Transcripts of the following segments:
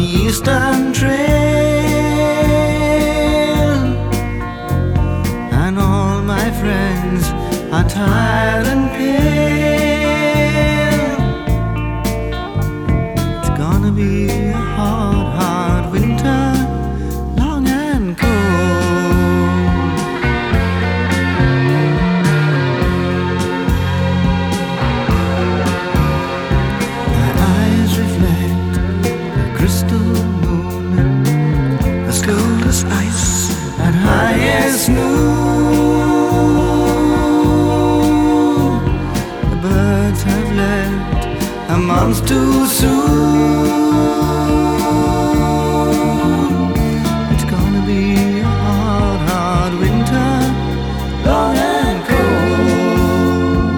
eastern trail, and all my friends are tired and pale. It's gonna be a hard, hard winter, long and cold. My eyes reflect a crystal moon, as cold as ice and high as noon. The birds have left a month too soon. It's gonna be a hard, hard winter, long and cold.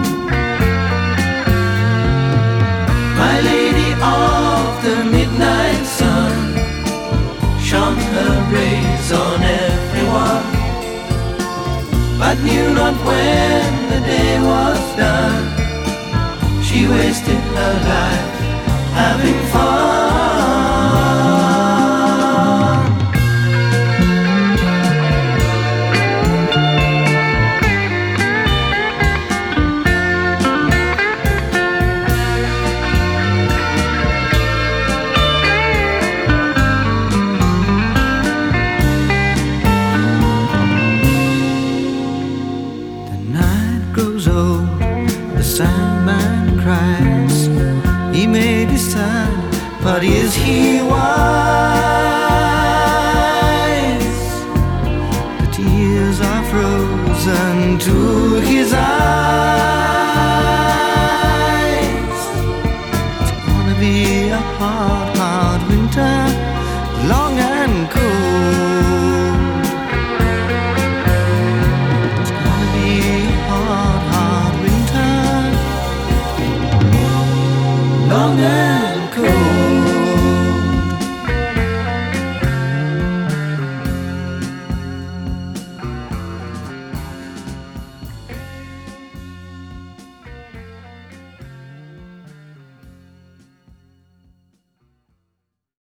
My lady of the midnight sun shone her rays on everyone, but knew not when the day was done. She wasted her life having fun. The night grows old, the Sandman cries. He may be sad, but is he wise? The tears are frozen to his eyes. It's gonna be a hard, hard winter, long and cold.